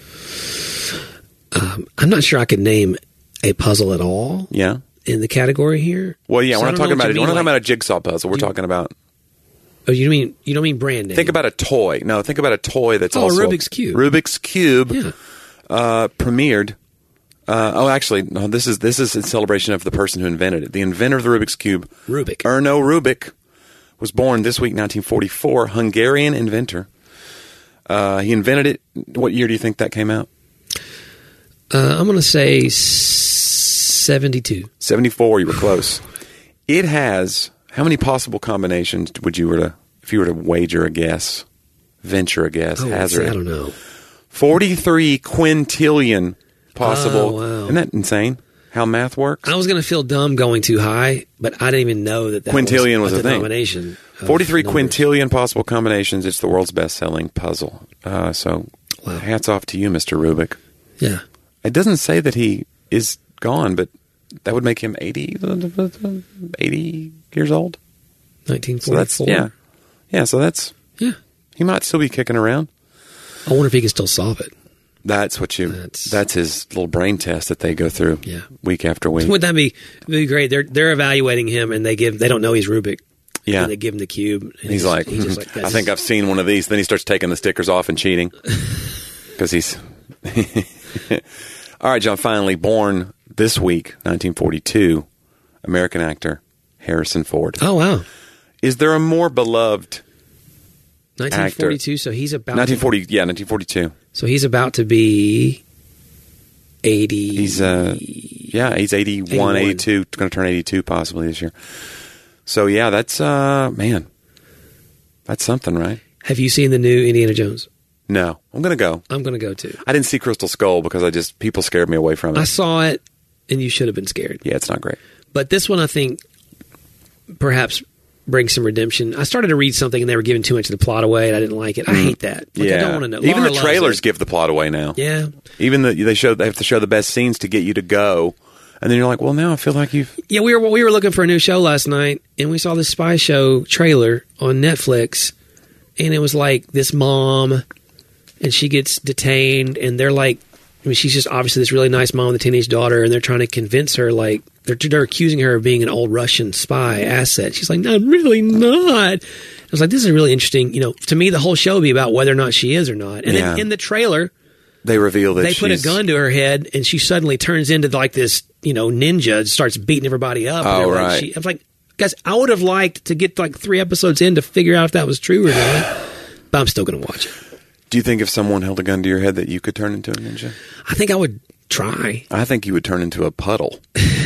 Um, I'm not sure I could name a puzzle at all. Yeah. In the category here. Well, yeah, so we're not talking about it. We're not like, talking about a jigsaw puzzle. We're you, talking about. Oh, you mean you don't mean brand name? Think about a toy. No, think about a toy that's oh, also a Rubik's Cube. Rubik's Cube. Yeah. Uh, premiered. Uh, oh, actually, no. This is this is in celebration of the person who invented it. The inventor of the Rubik's Cube, Rubik, Erno Rubik, was born this week, nineteen forty-four. Hungarian inventor. Uh, he invented it. What year do you think that came out? Uh, I'm going to say seventy-two. seventy-four. You were close. It has how many possible combinations would you were to if you were to wager a guess, venture a guess, oh, hazard? I don't know. forty-three quintillion possible. Oh, wow. Isn't that insane? How math works? I was going to feel dumb going too high, but I didn't even know that that quintillion was, was a, a thing. denomination. forty-three quintillion possible combinations. It's the world's best-selling puzzle. Uh, so, wow. Hats off to you, Mister Rubik. Yeah. It doesn't say that he is gone, but that would make him eighty, eighty years old. nineteen forty-four. So that's, yeah. Yeah, so that's... Yeah. He might still be kicking around. I wonder if he can still solve it. That's what you... That's, that's his little brain test that they go through yeah. week after week. Wouldn't that be, be great? They're they're evaluating him, and they give they don't know he's Rubik. Yeah. And they give him the cube. And he's, he's like, he just like I think I've seen one of these. Then he starts taking the stickers off and cheating. Because he's... All right, John, finally born this week, nineteen forty-two, American actor Harrison Ford. Oh, wow. Is there a more beloved nineteen forty-two, actor? So he's about nineteen forty, to, yeah, nineteen forty-two. So he's about to be eighty. He's, uh, yeah, he's eighty-one, eighty-one. eighty-two, going to turn eighty-two possibly this year. So, yeah, that's, uh, man, that's something, right? Have you seen the new Indiana Jones? No. I'm going to go. I'm going to go, too. I didn't see Crystal Skull because I just, people scared me away from it. I saw it, and you should have been scared. Yeah, it's not great. But this one, I think, perhaps bring some redemption. I started to read something and they were giving too much of the plot away, and I didn't like it. I hate that. Like, yeah. I don't want to know. Even Laura the loves trailers it. give the plot away now. Yeah. Even the they show they have to show the best scenes to get you to go, and then you're like, well, now I feel like you've. Yeah, we were we were looking for a new show last night, and we saw this spy show trailer on Netflix, and it was like this mom, and she gets detained, and they're like, I mean, she's just obviously this really nice mom with a teenage daughter, and they're trying to convince her, like, they're, they're accusing her of being an old Russian spy asset. She's like, no, I'm really not. I was like, this is really interesting. You know, to me, the whole show would be about whether or not she is or not. And Yeah. in, in the trailer, They reveal that they put a she's- gun to her head, and she suddenly turns into like this, you know, ninja, and starts beating everybody up. and Oh, everything. right. She, I was like, guys, I would have liked to get like three episodes in to figure out if that was true or not. But I'm still going to watch it. Do you think if someone held a gun to your head that you could turn into a ninja? I think I would try. I think you would turn into a puddle.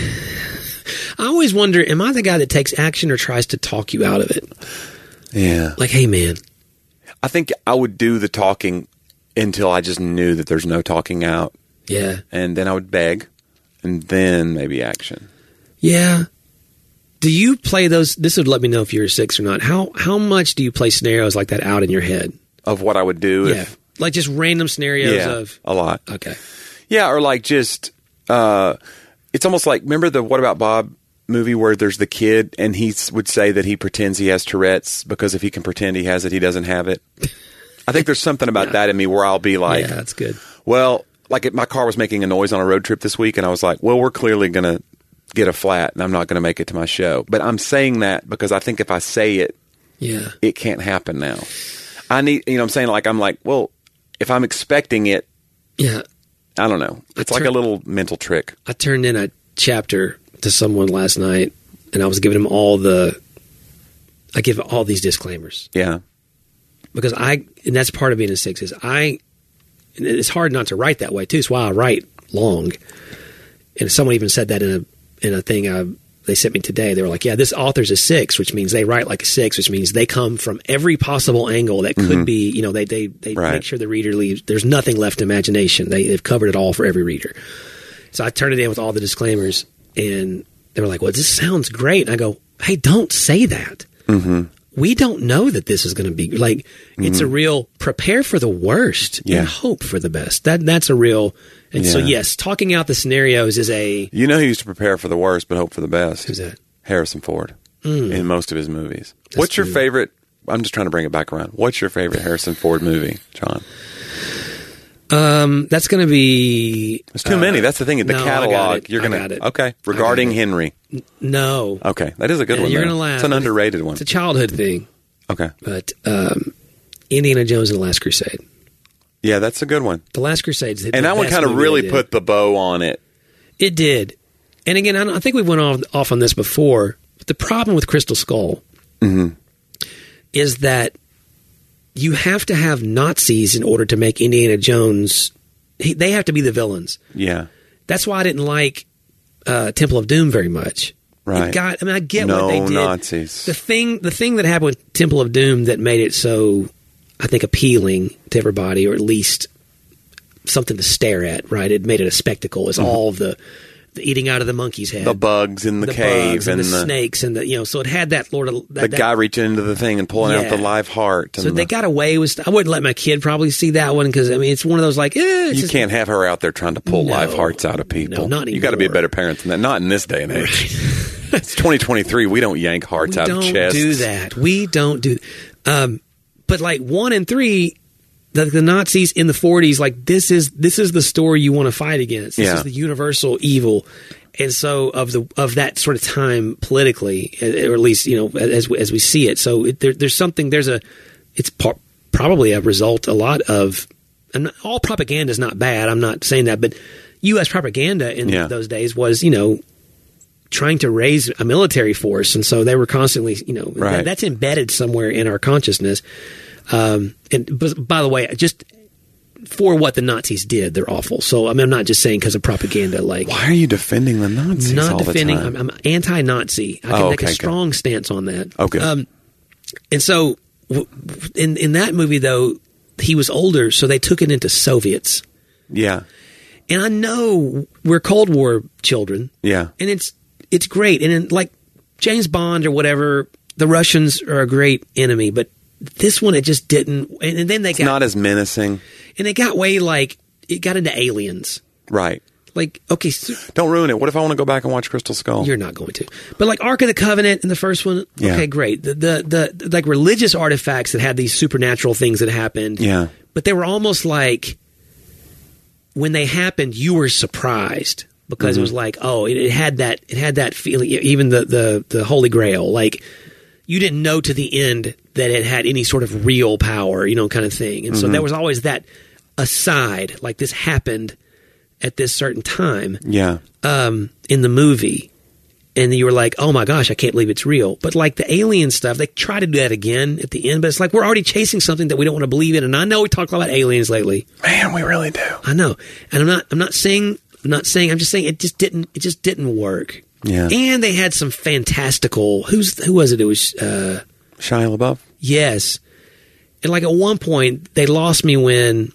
I always wonder, am I the guy that takes action or tries to talk you out of it? Yeah. Like, hey, man. I think I would do the talking until I just knew that there's no talking out, Yeah. and then I would beg, and then maybe action. Yeah. Do you play those? This would let me know if you're a six or not. How how much do you play scenarios like that out in your head? Of what I would do Yeah. if... Like just random scenarios Yeah, of. a lot. Okay. Yeah, or like just... Uh, it's almost like, remember the What About Bob movie where there's the kid and he s- would say that he pretends he has Tourette's because if he can pretend he has it, he doesn't have it. I think there's something about that in me where I'll be like, Yeah, that's good. well, like if my car was making a noise on a road trip this week and I was like, well, we're clearly going to get a flat and I'm not going to make it to my show. But I'm saying that because I think if I say it, Yeah. it can't happen now. I need, you know what I'm saying? Like, I'm like, well, if I'm expecting it, Yeah. I don't know. It's I like turn- a little mental trick. I turned in a chapter to someone last night, and I was giving them all the. I give all these disclaimers Yeah. because I, and that's part of being a six is I. And it's hard not to write that way too. It's why I write long. And someone even said that in a in a thing I, they sent me today. They were like, "Yeah, this author's a six, which means they write like a six, which means they come from every possible angle that could Mm-hmm. be. You know, they they they Right. make sure the reader leaves. There's nothing left to imagination. They, they've covered it all for every reader." So I turned it in with all the disclaimers, and they were like, "Well, this sounds great." And I go, "Hey, don't say that. Mm-hmm. We don't know that this is going to be like. It's a real prepare for the worst Yeah. and hope for the best. That that's a real. And so Yeah. yes, talking out the scenarios is a You know who used to prepare for the worst but hope for the best? who's that? Harrison Ford in most of his movies. What's your true. favorite? I'm just trying to bring it back around. What's your favorite Harrison Ford movie, John? Um, that's going to be There's too many. That's the thing. The no, I got catalog. it. You're I gonna got it. okay. I Regarding got it. Henry. no. Okay, that is a good Yeah, one. you're though. gonna laugh. It's an underrated one. It's a childhood thing, Okay. but um, Indiana Jones and the Last Crusade. Yeah, that's a good one. The Last Crusade, And that one kind of really put the bow on it. It did. And again, I, don't- I think we went off, off on this before. But the problem with Crystal Skull Mm-hmm. is that you have to have Nazis in order to make Indiana Jones. He, they have to be the villains. Yeah. That's why I didn't like uh, Temple of Doom very much. Right. It got. I mean, I get No what they did. Nazis. The thing, the thing that happened with Temple of Doom that made it so, I think, appealing to everybody, or at least something to stare at. Right? It made it a spectacle. Is all of the, the eating out of the monkey's head, The bugs in the, the cave bugs and, the, the snakes, and the you know. So it had that Lord of that, the that- guy reaching into the thing and pulling out Yeah. the live heart. And So they the- got away with. I wouldn't let my kid probably see that one because I mean it's one of those like eh, it's You just- can't have her out there trying to pull No. live hearts out of people. No, not You got to be a anymore. better parent than that. Not in this day and age. It's twenty twenty-three. We don't yank hearts We out don't of chests. do that. We don't do. Um, but like one and three, the, the Nazis in the forties, like this is this is the story you want to fight against. This Yeah. is the universal evil, and so of the of that sort of time politically, or at least you know as as we see it. So it, there, there's something. There's a. It's par- probably a result. A lot of, and not- all propaganda is not bad. I'm not saying that, but U S propaganda in Yeah. those days was you know. trying to raise a military force, and so they were constantly, you know, Right. that, that's embedded somewhere in our consciousness. Um, and but, by the way, just for what the Nazis did, they're awful. So I mean, I'm not just saying because of propaganda. Like, Why are you defending the Nazis not all defending. the time? I'm, I'm anti-Nazi. I can Oh, make okay, a good. strong stance on that. Okay. Um, and so w- w- in in that movie, though, he was older, so they took it into Soviets. yeah. And I know we're Cold War children. Yeah. And it's it's great. And in, like James Bond or whatever, the Russians are a great enemy, but this one, it just didn't. And, and then they It's got not as menacing. and it got way like it got into aliens. Right. Like, okay, so Don't ruin it. What if I want to go back and watch Crystal Skull? you're not going to. But like Ark of the Covenant in the first one, Yeah. okay, great. The, the the like religious artifacts that had these supernatural things that happened. Yeah. But they were almost like when they happened, you were surprised because Mm-hmm. it was like, oh, it, it had that it had that feeling. Even the, the the Holy Grail, like you didn't know to the end that it had any sort of real power, you know, kind of thing. And so Mm-hmm. there was always that aside, like this happened at this certain time Yeah. um, in the movie. And you were like, oh my gosh, I can't believe it's real. But like the alien stuff, they try to do that again at the end, but it's like we're already chasing something that we don't want to believe in. And I know we talked a lot about aliens lately. Man, we really do. I know. And I'm not I'm not saying I'm not saying I'm just saying it just didn't it just didn't work. Yeah. And they had some fantastical who's who was it? It was uh Shia LaBeouf? yes. And like at one point they lost me when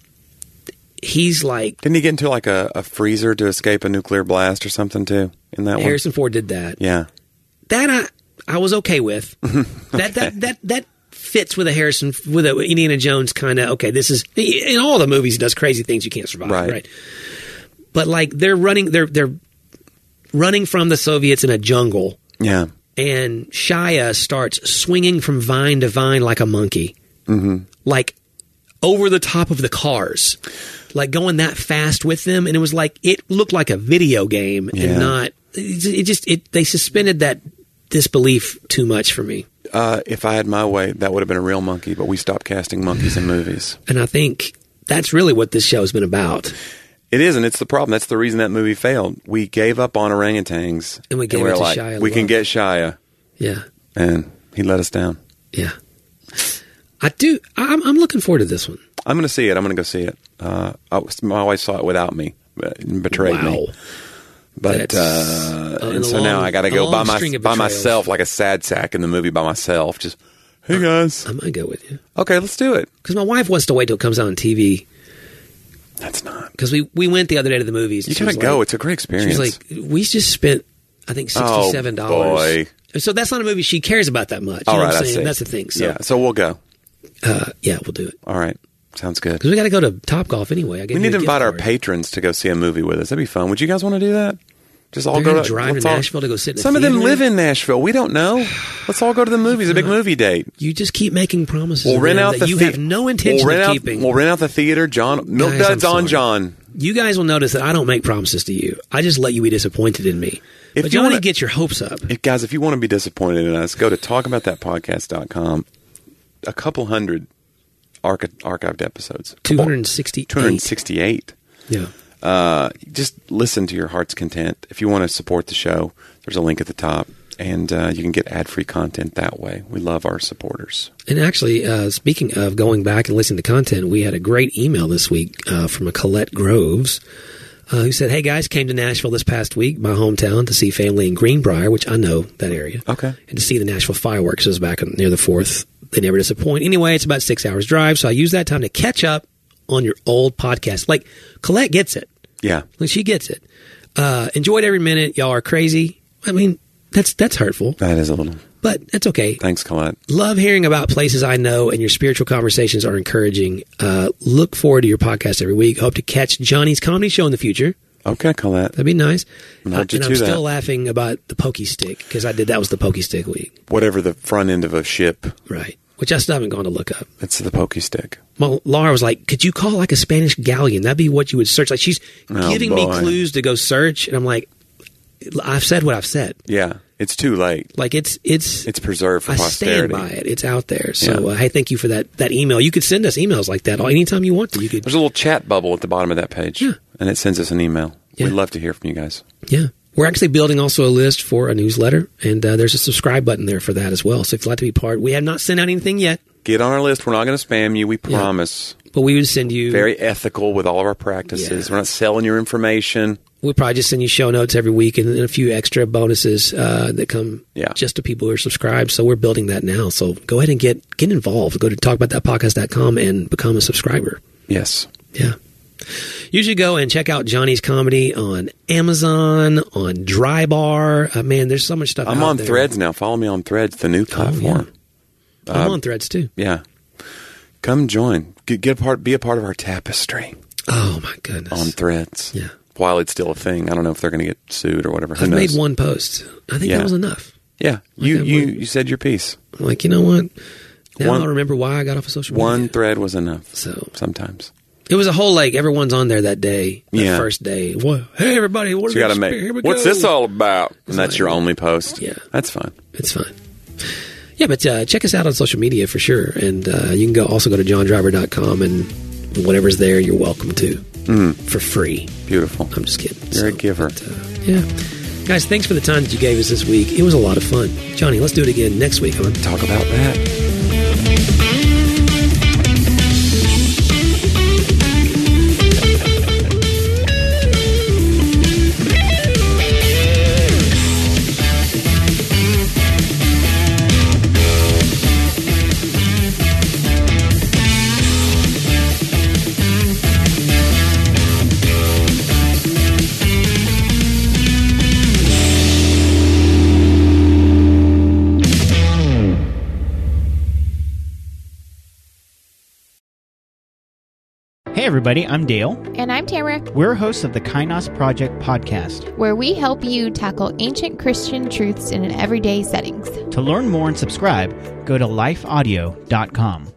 he's like Didn't he get into like a, a freezer to escape a nuclear blast or something too in that Harrison Ford did that. one? Yeah. That I I was okay with. That that that that fits with a Harrison with a Indiana Jones kind of okay. This is in all the movies he does crazy things you can't survive, Right. right? But like they're running, they're they're running from the Soviets in a jungle, Yeah. and Shia starts swinging from vine to vine like a monkey, mm-hmm. like over the top of the cars, like going that fast with them, and it was like it looked like a video game Yeah. and not. It it just it they suspended that disbelief too much for me. Uh, if I had my way, that would have been a real monkey, but we stopped casting monkeys in movies. And I think that's really what this show has been about. It is, and it's the problem. That's the reason that movie failed. We gave up on orangutans. And we gave we're it to like, Shia we can LaBeouf. get Shia, Yeah, and he let us down. yeah. I do. I'm, I'm looking forward to this one. I'm going to see it. I'm going to go see it. Uh, I was, my wife saw it without me, but betrayed Wow. me. But That's, uh, uh, and a so now long- I got to a go long by my string of by betrayals. myself, like a sad sack in the movie by myself. Just hey guys, I might go with you okay, let's do it. because my wife wants to wait till it comes out on T V. That's not. Because we, we went the other day to the movies. You She gotta was go. like- it's a great She experience. was like, we just spent, I think, sixty-seven dollars. Oh, boy. And so that's not a movie she cares about that much. You All know right, what I I'm saying? see. That's the thing. So, yeah, so we'll go. uh, yeah, we'll do it. All right, sounds good. Because we got to go to Topgolf anyway. I gave We you need a to gift invite our card. patrons to go see a movie with us. That'd be fun. Would you guys want to do that? Just all They're go gonna to drive let's to all- Nashville to go sit in a Some of them theater? live in Nashville. We don't know. Let's all go to the movies. A big movie date. You just keep making promises We'll rent man, out that the you thea- have no intention we'll rent of out, keeping. We'll rent out the theater. John Milk Guys, I'm Duds on sorry. John. You guys will notice that I don't make promises to you. I just let you be disappointed in me. If but you Johnny wanna- gets your hopes up. If, guys, if you want to be disappointed in us, go to talk about that podcast dot com. A couple hundred archi- archived episodes. two hundred sixty-eight. two hundred sixty-eight. Yeah. Uh, just listen to your heart's content. If you want to support the show, there's a link at the top, and uh, you can get ad-free content that way. We love our supporters. And actually, uh, speaking of going back and listening to content, we had a great email this week uh, from a Colette Groves uh, who said, hey guys, came to Nashville this past week, my hometown, to see family in Greenbrier, which I know that area. Okay. And to see the Nashville fireworks. It was back near the fourth. They never disappoint. Anyway, it's about six hours drive, so I used that time to catch up on your old podcast. Like, Colette gets it. Yeah. Like, she gets it. Uh, enjoyed every minute. Y'all are crazy. I mean, that's that's hurtful, That is a little. but that's okay. Thanks, Colette. Love hearing about places I know, and your spiritual conversations are encouraging. Uh, look forward to your podcast every week. Hope to catch Johnny's comedy show in the future. Okay, Colette. That'd be nice. And Uh, hold you and to I'm still that. laughing about the pokey stick because I did that was the pokey stick week, Whatever the front end of a ship, right? Which I still haven't gone to look up. it's the pokey stick. Well, Laura was like, "Could you call like a Spanish galleon? That'd be what you would search." Like she's Oh, giving me boy. clues to go search, and I'm like, "I've said what I've said. Yeah, it's too late. Like it's it's It's preserved for I posterity. stand by it. It's out there. So Yeah. uh, hey, thank you for that that email. You could send us emails like that anytime you want to. You could, There's a little chat bubble at the bottom of that page, Yeah. and it sends us an email. Yeah. We'd love to hear from you guys. yeah. We're actually building also a list for a newsletter, and uh, there's a subscribe button there for that as well. So if you'd like to be part, we have not sent out anything yet, Get on our list. We're not going to spam you. We Yeah. promise. but we would send you. Very ethical with all of our practices. Yeah. We're not selling your information. We'll probably just send you show notes every week and then a few extra bonuses uh, that come Yeah. just to people who are subscribed. So we're building that now. So go ahead and get get involved. Go to talk about that podcast dot com and become a subscriber. Yes. Yeah. You should go and check out Johnny's comedy on Amazon, on Drybar. Uh, man, there's so much stuff I'm out on there. Threads now. Follow me on Threads, the new platform. Oh, yeah. I'm Uh, on Threads too. Yeah. Come join. Get, get a part. Be a part of our tapestry Oh my goodness. on Threads. Yeah. While it's still a thing. I don't know if they're going to get sued or whatever. Who I've knows? made one post. I think Yeah. that was enough. Yeah. Like You, that you, one. you said your piece. I'm like, you know what? Now One- I'll remember why I got off of social media. One thread was enough. So Sometimes. it was a whole like everyone's on there that day, that Yeah. first day. What? Hey everybody, what So you are got to we- make. here we What's go. this all about? And that's like- your only post. Yeah. That's fine. It's fine. Yeah, but uh, check us out on social media for sure, and uh, you can go also go to john driver dot com and whatever's there, you're welcome to for free. Beautiful. I'm just kidding. You're a giver. but, uh, yeah, guys, thanks for the time that you gave us this week. It was a lot of fun, Johnny. Let's do it again next week, huh? Talk about that. Hey everybody, I'm Dale. And I'm Tamara, We're hosts of the Kainos Project podcast. where we help you tackle ancient Christian truths in an everyday settings. To learn more and subscribe, go to life audio dot com.